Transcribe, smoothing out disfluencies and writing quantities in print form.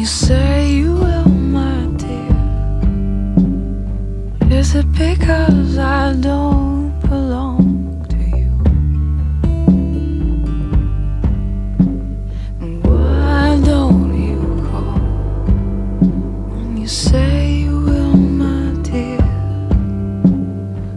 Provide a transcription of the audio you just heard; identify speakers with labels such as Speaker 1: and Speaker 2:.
Speaker 1: say you will, my dear. Is it because I